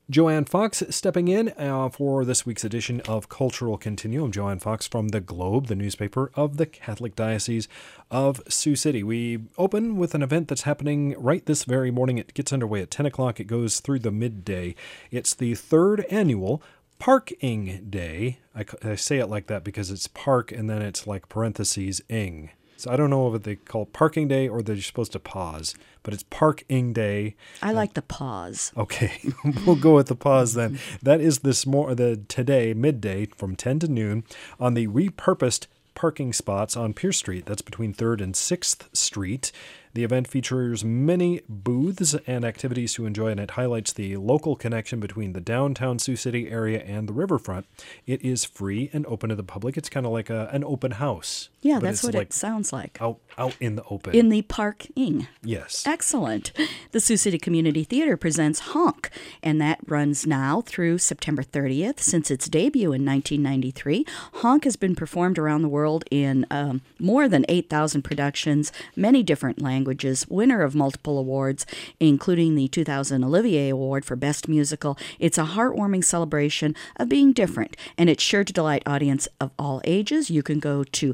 Joanne Fox stepping in for this week's edition of Cultural Continuum. Joanne Fox from The Globe, the newspaper of the Catholic Diocese of Sioux City. We open with an event that's happening right this very morning. It gets underway at 10 o'clock. It goes through the midday. It's the third annual Parking Day. I say it like that because it's park and then it's like parentheses ing. So I don't know if they call it Parking Day or they're supposed to pause, but it's Parking Day. I like the pause. Okay, we'll go with the pause then. That is today, midday, from 10 to noon, on the repurposed parking spots on Pierce Street. That's between 3rd and 6th Street. The event features many booths and activities to enjoy, and it highlights the local connection between the downtown Sioux City area and the riverfront. It is free and open to the public. It's kind of like an open house. Yeah, that's what it sounds like. Out in the open. In the parking. Yes. Excellent. The Sioux City Community Theater presents Honk, and that runs now through September 30th. Since its debut in 1993, Honk has been performed around the world in more than 8,000 productions, many different languages, winner of multiple awards, including the 2000 Olivier Award for Best Musical. It's a heartwarming celebration of being different, and it's sure to delight audience of all ages. You can go to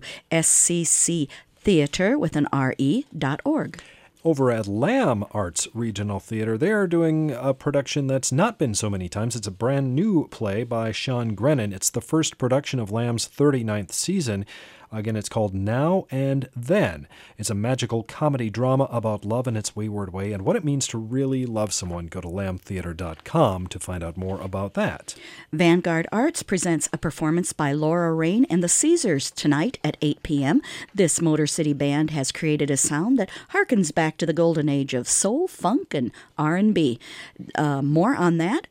scctheater.org. Over at Lamb Arts Regional Theater, they are doing a production that's not been so many times. It's a brand new play by Sean Grennan. It's the first production of Lamb's 39th season. Again, it's called Now and Then. It's a magical comedy drama about love in its wayward way and what it means to really love someone. Go to lambtheater.com to find out more about that. Vanguard Arts presents a performance by Laura Rain and the Caesars tonight at 8 p.m. This Motor City band has created a sound that harkens back to the golden age of soul, funk, and R&B. More on that,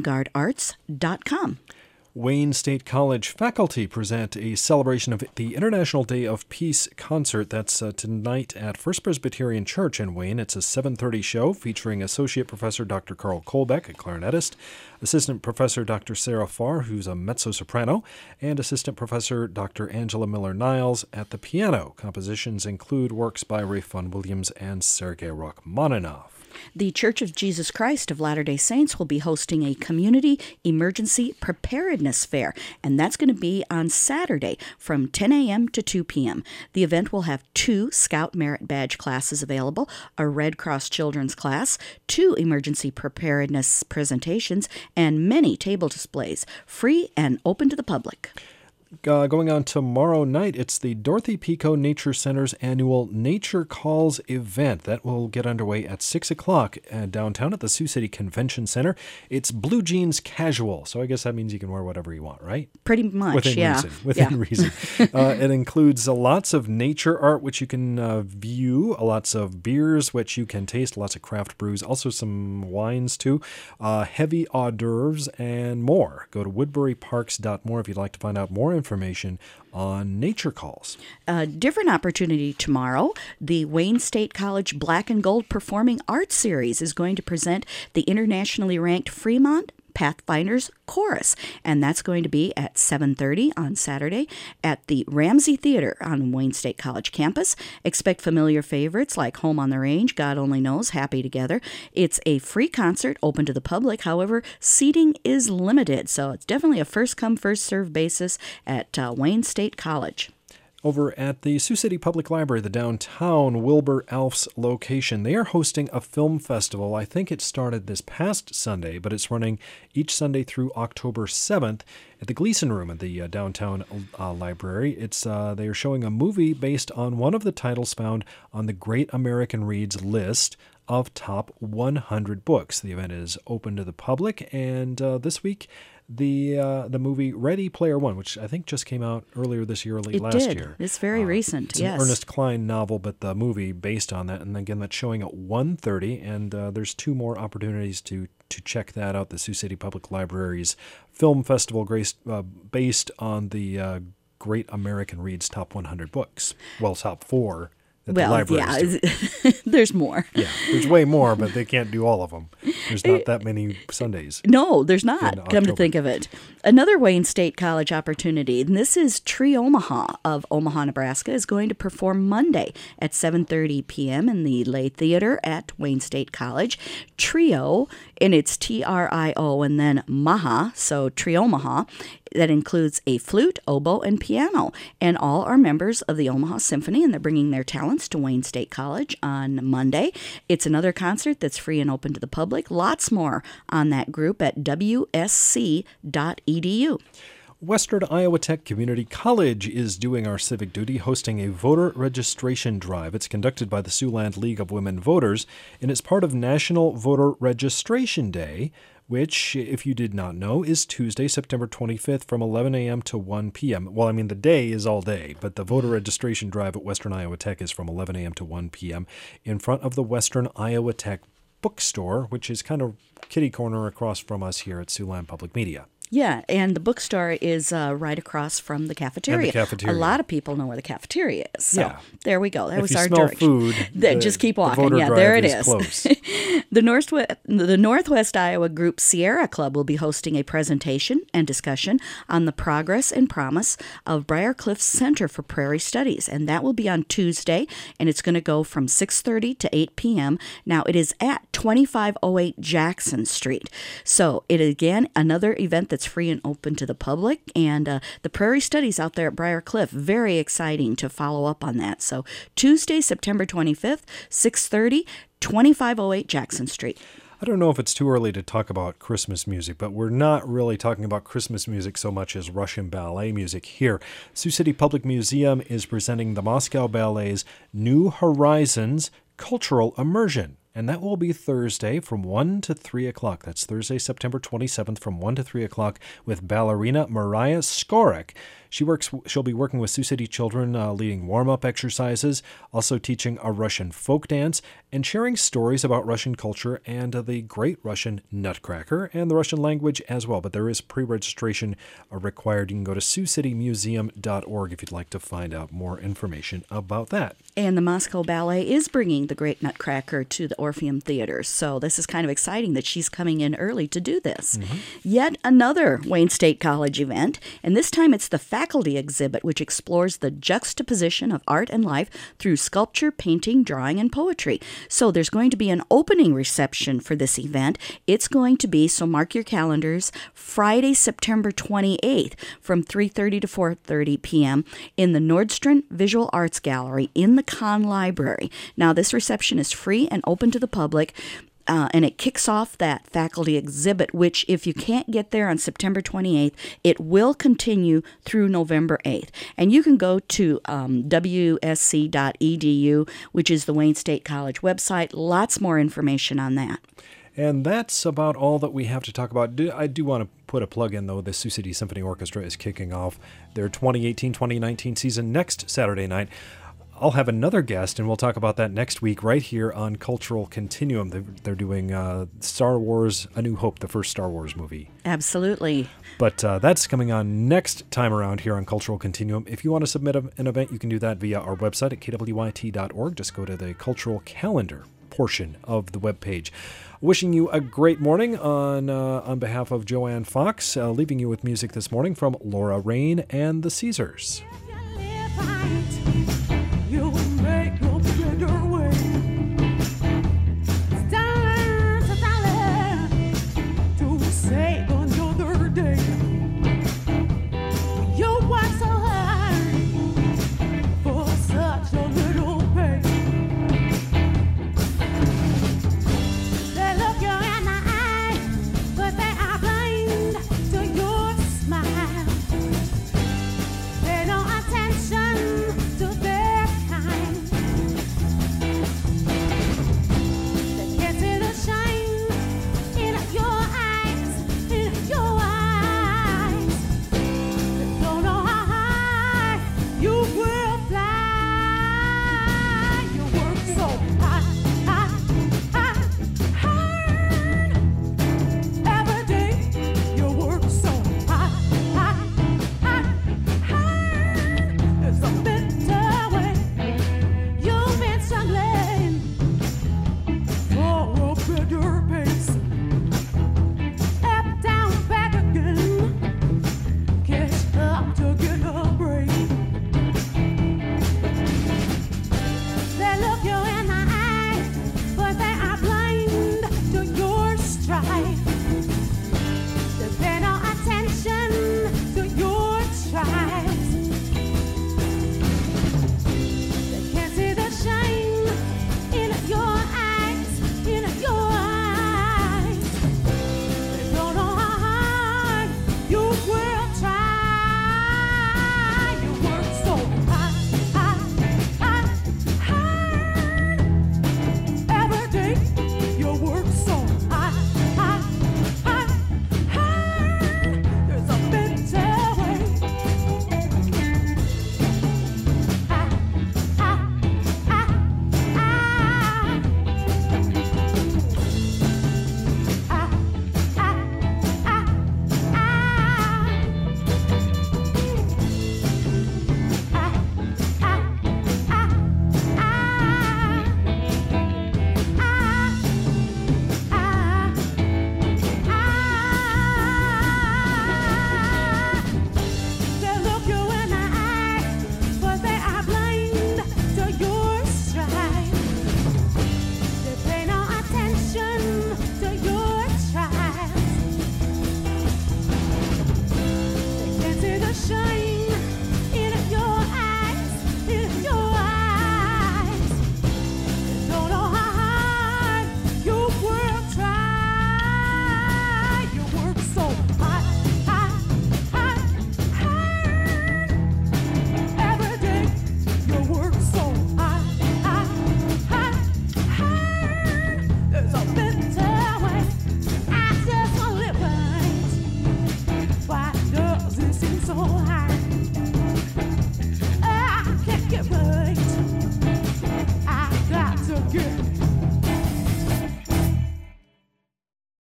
vanguardarts.com. Wayne State College faculty present a celebration of the International Day of Peace concert. That's tonight at First Presbyterian Church in Wayne. It's a 7:30 show featuring Associate Professor Dr. Carl Kolbeck, a clarinetist, Assistant Professor Dr. Sarah Farr, who's a mezzo-soprano, and Assistant Professor Dr. Angela Miller-Niles at the piano. Compositions include works by Ralph Vaughan Williams and Sergei Rachmaninoff. The Church of Jesus Christ of Latter-day Saints will be hosting a community emergency preparedness fair, and that's going to be on Saturday from 10 a.m. to 2 p.m. The event will have 2 Scout Merit Badge classes available, a Red Cross Children's class, 2 emergency preparedness presentations, and many table displays, free and open to the public. Going on tomorrow night, it's the Dorothy Pico Nature Center's annual Nature Calls event. That will get underway at 6 o'clock downtown at the Sioux City Convention Center. It's blue jeans casual, so I guess that means you can wear whatever you want, right? Pretty much, Within reason. It includes lots of nature art, which you can view, lots of beers, which you can taste, lots of craft brews, also some wines too, heavy hors d'oeuvres, and more. Go to woodburyparks.more if you'd like to find out more information on Nature Calls. A different opportunity tomorrow. The Wayne State College Black and Gold Performing Arts Series is going to present the internationally ranked Fremont Pathfinders Chorus, and that's going to be at 7:30 on Saturday at the Ramsey Theater on Wayne State College campus. Expect familiar favorites like Home on the Range, God Only Knows, Happy Together. It's a free concert open to the public. However, seating is limited, so it's definitely a first-come, first-served basis at Wayne State College. Over at the Sioux City Public Library, the downtown Wilbur Alf's location, they are hosting a film festival. I think it started this past Sunday, but it's running each Sunday through October 7th at the Gleason Room at the downtown library. They are showing a movie based on one of the titles found on the Great American Reads list of top 100 books. The event is open to the public, and this week the movie Ready Player One, which I think just came out earlier this year or late last year. It's very recent, it's an Ernest Cline novel, but the movie based on that. And again, that's showing at 1:30, and there's 2 more opportunities to check that out. The Sioux City Public Library's film festival based on the Great American Reads top 100 books. Well, top 4. There's more. Yeah, there's way more, but they can't do all of them. There's not that many Sundays. No, there's not, come to think of it. Another Wayne State College opportunity, and this is Tree Omaha of Omaha, Nebraska, is going to perform Monday at 7:30 p.m. in the Lay Theater at Wayne State College. Trio And it's TRIO and then Maha, so Trio Maha. That includes a flute, oboe, and piano. And all are members of the Omaha Symphony, and they're bringing their talents to Wayne State College on Monday. It's another concert that's free and open to the public. Lots more on that group at wsc.edu. Western Iowa Tech Community College is doing our civic duty, hosting a voter registration drive. It's conducted by the Siouxland League of Women Voters, and it's part of National Voter Registration Day, which, if you did not know, is Tuesday, September 25th from 11 a.m. to 1 p.m. Well, I mean, the day is all day, but the voter registration drive at Western Iowa Tech is from 11 a.m. to 1 p.m. in front of the Western Iowa Tech bookstore, which is kind of kitty corner across from us here at Siouxland Public Media. Yeah, and the bookstore is right across from the cafeteria. And the cafeteria. A lot of people know where the cafeteria is. So Yeah. there we go. That If was you our smell direction. food, Just keep the walking. voter Yeah, drive there it is is. close. The Northwest Iowa group Sierra Club will be hosting a presentation and discussion on the progress and promise of Briarcliff Center for Prairie Studies, and that will be on Tuesday, and it's going to go from 6:30 to 8 p.m. Now, it is at 2508 Jackson Street. So, it again, another event that's free and open to the public, and the Prairie Studies out there at Briarcliff, very exciting to follow up on that. So, Tuesday, September 25th, 6:30, 2508 Jackson Street. I don't know if it's too early to talk about Christmas music, but we're not really talking about Christmas music so much as Russian ballet music here. Sioux City Public Museum is presenting the Moscow Ballet's New Horizons Cultural Immersion. And that will be Thursday from 1 to 3 o'clock. That's Thursday, September 27th from 1 to 3 o'clock with ballerina Mariah Skorek. She'll be working with Sioux City children, leading warm-up exercises, also teaching a Russian folk dance, and sharing stories about Russian culture and the Great Russian Nutcracker and the Russian language as well. But there is pre-registration required. You can go to SiouxCityMuseum.org if you'd like to find out more information about that. And the Moscow Ballet is bringing the Great Nutcracker to the Orpheum Theater. So this is kind of exciting that she's coming in early to do this. Mm-hmm. Yet another Wayne State College event, and this time it's the faculty exhibit, which explores the juxtaposition of art and life through sculpture, painting, drawing, and poetry. So there's going to be an opening reception for this event. It's going to be, so mark your calendars, Friday, September 28th from 3:30 to 4:30 p.m. in the Nordstrand Visual Arts Gallery in the Kahn Library. Now, this reception is free and open to the public. And it kicks off that faculty exhibit, which if you can't get there on September 28th, it will continue through November 8th. And you can go to wsc.edu, which is the Wayne State College website. Lots more information on that. And that's about all that we have to talk about. I do want to put a plug in, though. The Sioux City Symphony Orchestra is kicking off their 2018-2019 season next Saturday night. I'll have another guest, and we'll talk about that next week right here on Cultural Continuum. They're doing Star Wars A New Hope, the first Star Wars movie. Absolutely. But that's coming on next time around here on Cultural Continuum. If you want to submit an event, you can do that via our website at kwyt.org. Just go to the cultural calendar portion of the webpage. Wishing you a great morning on behalf of Joanne Fox, leaving you with music this morning from Laura Rain and the Caesars.